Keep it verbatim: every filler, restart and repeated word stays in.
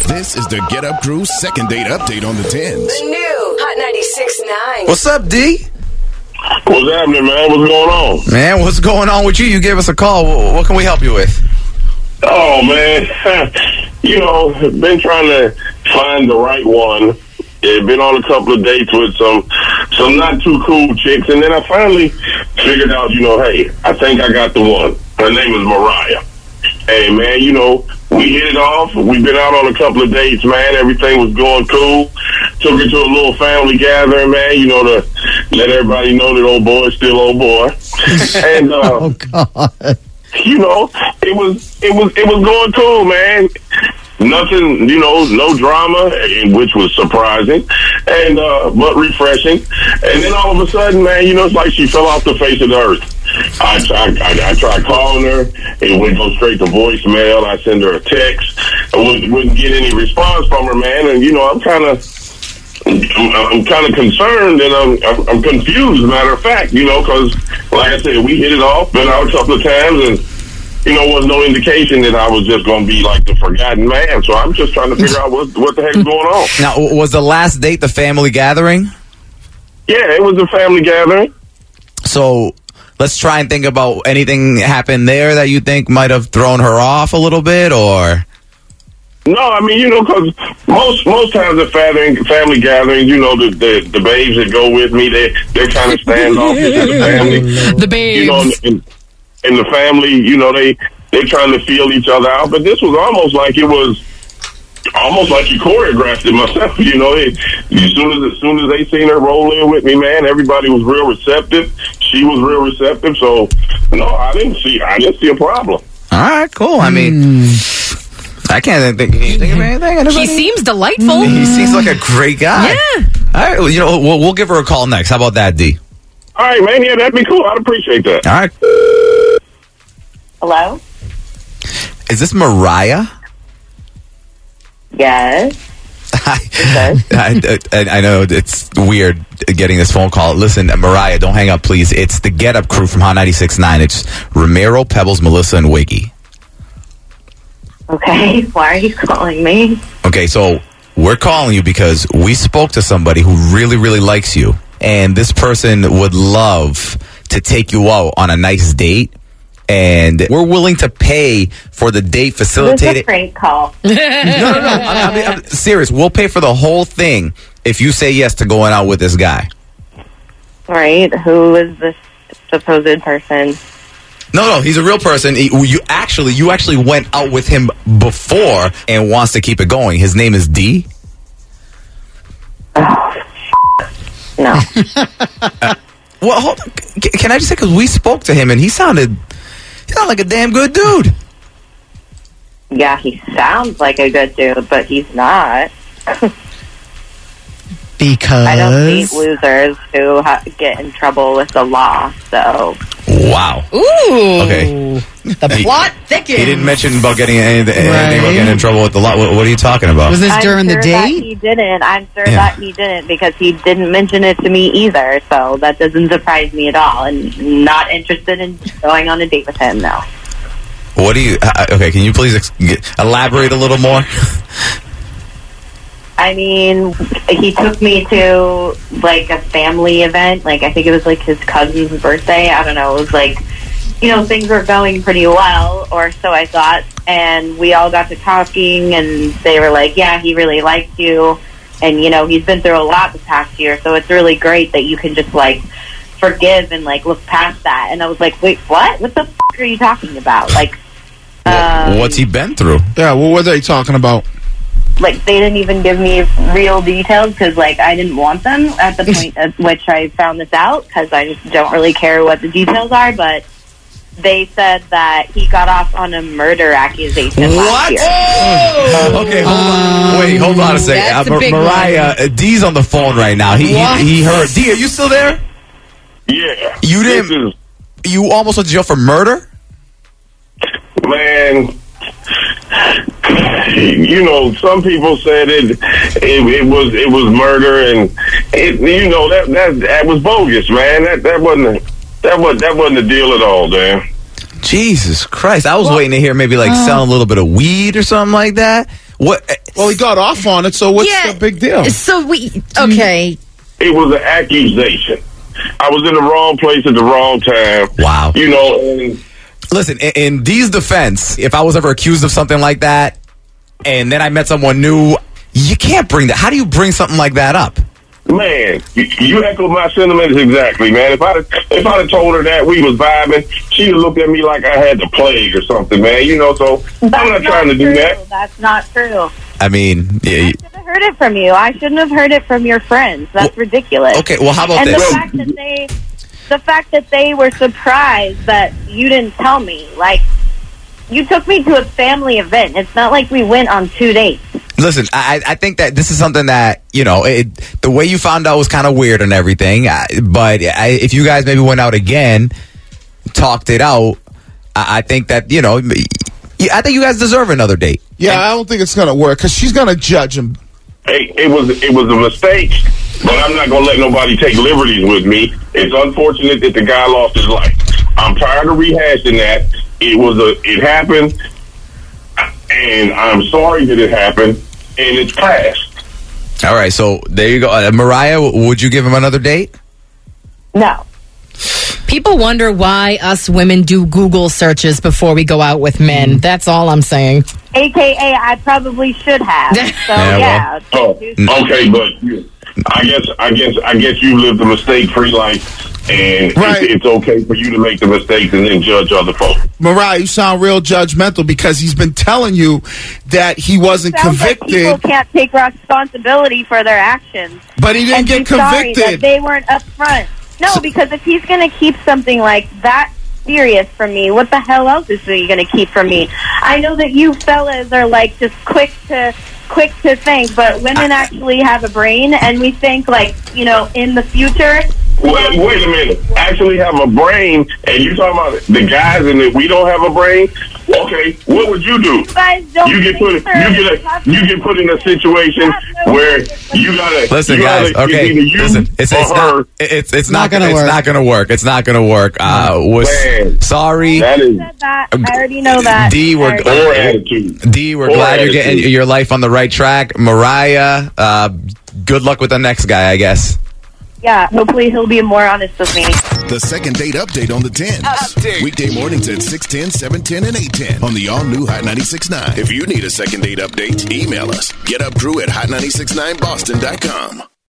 This is the Get Up Crew second date update on the tens. The new Hot ninety-six point nine. What's up, D? What's happening, man? What's going on? Man, what's going on with you? You gave us a call. What can we help you with? Oh, man. You know, been trying to find the right one. Yeah, been on a couple of dates with some some not too cool chicks, and then I finally figured out, you know, hey, I think I got the one. Her name is Mariah. Hey, man, you know, we hit it off. We've been out on a couple of dates, man. Everything was going cool. Took her to a little family gathering, man, you know, to let everybody know that old boy is still old boy. And, uh, oh, God. You know, it was, it was, it was going cool, man. Nothing, you know, no drama, which was surprising, and uh, but refreshing. And then all of a sudden, man, you know, it's like she fell off the face of the earth. I tried, I, I tried calling her. It would go straight to voicemail. I send her a text. I wouldn't, wouldn't get any response from her, man. And you know, I'm kind of, I'm, I'm kind of concerned, and I'm, I'm, I'm confused. As a matter of fact, you know, because like I said, we hit it off, been out a couple of times, and. You know, was no indication that I was just going to be like the forgotten man. So I'm just trying to figure out what what the heck's going on. Now, was the last date the family gathering? Yeah, it was a family gathering. So let's try and think about anything happened there that you think might have thrown her off a little bit, or... No, I mean, you know, because most most times at family, family gatherings, you know, the, the the babes that go with me, they, they're kind of standoffish to the family. The babes. You know, and, and the family, you know, they they trying to feel each other out. But this was almost like it was, almost like you choreographed it myself. You know, it, as soon as as soon as they seen her roll in with me, man, everybody was real receptive. She was real receptive. So, no, I didn't see, I didn't see a problem. All right, cool. I mean, mm. I can't think, can you think of anything. Anybody? He seemes delightful. He seems like a great guy. Yeah. All right, well, you know, we'll, we'll give her a call next. How about that, D? All right, man. Yeah, that'd be cool. I'd appreciate that. All right. Hello? Is this Mariah? Yes. I, I, I, I know it's weird getting this phone call. Listen, Mariah, don't hang up, please. It's the Get Up Crew from Hot ninety-six point nine. It's Ramiro, Pebbles, Melissa, and Wiggy. Okay, why are you calling me? Okay, so we're calling you because we spoke to somebody who really, really likes you. And this person would love to take you out on a nice date. And we're willing to pay for the date facilitated. This is a prank call. no, no, no. I'm, I'm, I'm serious. We'll pay for the whole thing if you say yes to going out with this guy. All right. Who is this supposed person? No, no. He's a real person. He, you actually, you actually went out with him before and wants to keep it going. His name is D. Oh, no. uh, well, hold on. Can I just say, because we spoke to him and he sounded... He sounds like a damn good dude. Yeah, he sounds like a good dude, but he's not. Because I don't date losers who ha- get in trouble with the law. So wow. Ooh. Okay. The plot thickens. He didn't mention about getting anything, anything Right. about getting in trouble with the law. What, what are you talking about? Was this I'm during sure the that date? he didn't. I'm sure Yeah. that he didn't because he didn't mention it to me either. So that doesn't surprise me at all. And not interested in going on a date with him. No. What do you? Uh, okay, can you please ex- get, elaborate a little more? I mean, he took me to, like, a family event. Like, I think it was, like, his cousin's birthday. I don't know. It was, like, you know, things were going pretty well, or so I thought. And we all got to talking, and they were like, yeah, he really likes you. And, you know, he's been through a lot the past year, so it's really great that you can just, like, forgive and, like, look past that. And I was like, wait, what? What the f*** are you talking about? Like, um, What's he been through? Yeah, what were they talking about? Like, they didn't even give me real details because, like, I didn't want them at the point at which I found this out because I just don't really care what the details are. But they said that he got off on a murder accusation last What? year. Oh! Okay, hold on. Um, Wait, hold on a second. that's Uh, a big Mariah, uh, D's on the phone right now. He, What? he he heard. D, are you still there? Yeah. You This didn't. is, You almost went to jail for murder? man, you know, some people said it, it, it was it was murder, and it, you know that that that was bogus, man. That that wasn't that was that wasn't the deal at all, man. Jesus Christ! I was waiting to hear maybe like selling a little bit of weed or something like that. What? Well, he got off on it, so what's Yeah. the big deal? So we okay. It was an accusation. I was in the wrong place at the wrong time. Wow. You know, and Listen, in, in Dee's defense, if I was ever accused of something like that, and then I met someone new, you can't bring that. How do you bring something like that up? man, you, you echoed my sentiments exactly, man. If I'd if I'd have told her that we was vibing, she'd have looked at me like I had the plague or something, man. You know, so That's I'm not trying to true. do that. That's not true. I mean, yeah, I you- should have heard it from you. I shouldn't have heard it from your friends. That's Well, ridiculous. okay, well, how about and this? the fact that they, the fact that they were surprised that you didn't tell me, like, you took me to a family event. It's not like we went on two dates. Listen, I, I think that this is something that, you know, it, the way you found out was kind of weird and everything. I, but I, if you guys maybe went out again, talked it out, I, I think that, you know, I think you guys deserve another date. Yeah, I don't think it's going to work because she's going to judge him. Hey, it was it was a mistake, but I'm not gonna let nobody take liberties with me. It's unfortunate that the guy lost his life. I'm tired of rehashing that. It was a it happened, and I'm sorry that it happened, and it's past. All right, so there you go. Uh, Mariah, would you give him another date? No. People wonder why us women do Google searches before we go out with men. That's all I'm saying. A K A I probably should have. So, Yeah, yeah. Oh, okay, but you, I guess I guess I guess you lived a mistake-free life, and Right. it's, it's okay for you to make the mistakes and then judge other folks. Mariah, you sound real judgmental because he's been telling you that he wasn't Sounds like convicted, people can't take responsibility for their actions. but he didn't and get be sorry that convicted. they weren't upfront. No, because if he's going to keep something like that serious from me, what the hell else is he going to keep from me? I know that you fellas are like just quick to quick to think, but women actually have a brain, and we think like, you know, in the future. Wait, wait a minute. Actually have a brain, and you talking about the guys and that we don't have a brain? Okay, what would you do? You guys don't You get put. You think for- get a, you get put in a situation where you gotta Listen, you guys. gotta, Okay, it's either you listen. It's it's or not her. it's it's Not not gonna gonna work. It's not gonna work. It's not gonna work. Uh, was Man. sorry, That is said that. I already know that. D. I We're already- poor attitude. D. We're Poor glad you're attitude. getting your life on the right track. Mariah, uh, good luck with the next guy, I guess. Yeah, hopefully he'll be more honest with me. The second date update on the tens. Update. Weekday mornings at six ten, seven ten, and eight ten on the all-new Hot ninety-six point nine. If you need a second date update, email us. Get up crew at hot nine six nine boston dot com.